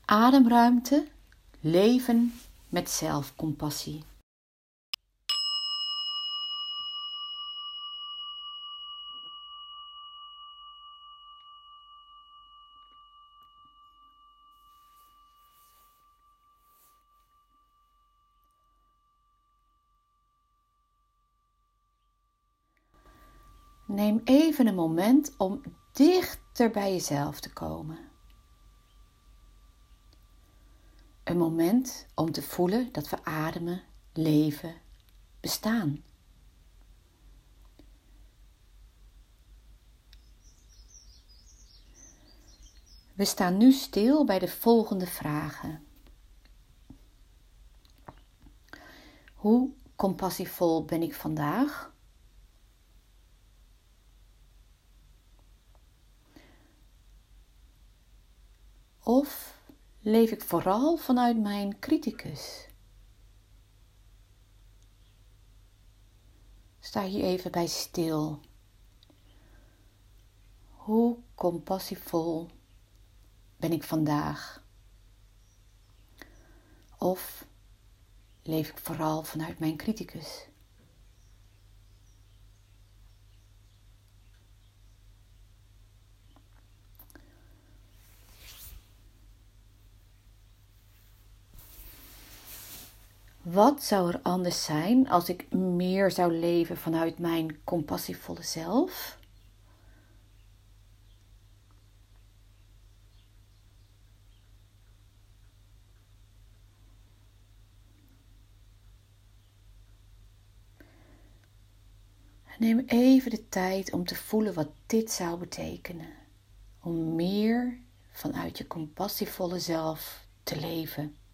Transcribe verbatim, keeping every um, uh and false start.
Ademruimte, leven met zelfcompassie. Neem even een moment om dichter bij jezelf te komen. Een moment om te voelen dat we ademen, leven, bestaan. We staan nu stil bij de volgende vragen. Hoe compassievol ben ik vandaag? Of leef ik vooral vanuit mijn criticus? Sta hier even bij stil. Hoe compassievol ben ik vandaag? Of leef ik vooral vanuit mijn criticus? Wat zou er anders zijn als ik meer zou leven vanuit mijn compassievolle zelf? Neem even de tijd om te voelen wat dit zou betekenen. Om meer vanuit je compassievolle zelf te leven.